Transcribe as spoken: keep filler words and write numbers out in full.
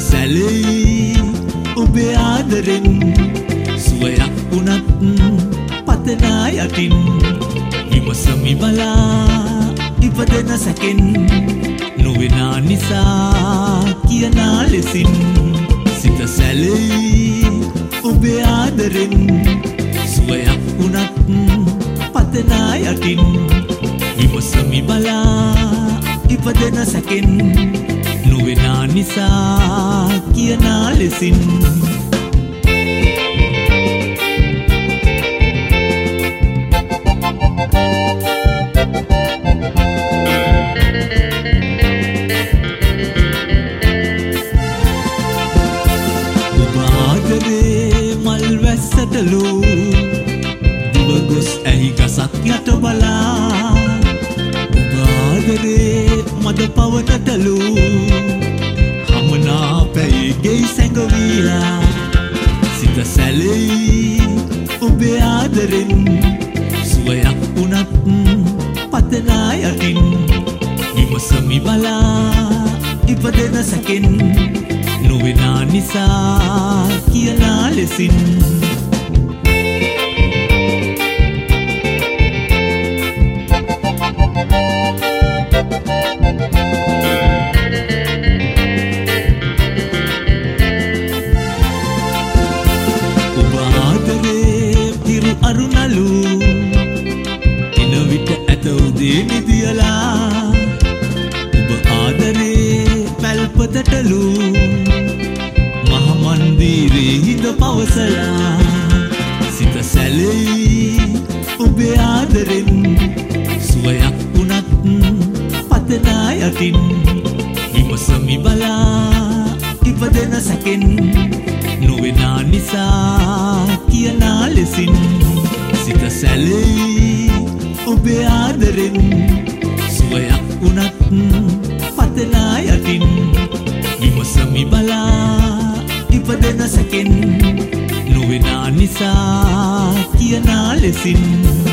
සැලෙයි ඔබේ ආදරෙන් සුවයක් වුණත් පතනා යටින් විමසමි බලා ඉපදෙන සැකෙන් නොවෙනා නිසා කියනා ලෙසින් සිත සැලෙයි ඔබේ ආදරෙන් සුවයක් වුණත් පතනා යටින් විමසමි බලා ඉපදෙන සැකෙන් නොවෙනා නිසා කියනා ලෙසින් ඔබ ආදරේ මල් වැස්සටලු දිව ගොස් ඇහි ගසක් යට බලා ඔබ ආදරේ මද පවනටලු හමනා පැයි ගෙයි සැඟවීලා සිත සැලෙයි ඔබේ ආදරෙන් සුවයක් වුණත් පතනා යටින් විමසමි බලා ඉපදෙන සැකෙන් නොවෙනා නිසා කියනා ලෙසින් අරුණලු එන විට ඇත උදේ නිදියලා ඔබ ආදරේ පැල්පතටලු මහ මන්දිරේ හිඳ පවසලා සිත සැලෙයි ඔබේ ආදරෙන් සුවයක් වුණත් පතනා යටින් විමසමි බලා ඉපදෙන සැකෙන් නොවෙනා නිසා කියනා ලෙසින් සිත සැලෙයි ඔබේ ආදරෙන් සුවයක් වුණත් පතනා යටින් විමසමි බලා ඉපදෙන සැකෙන් නොවෙනා නිසා කියනා ලෙසින්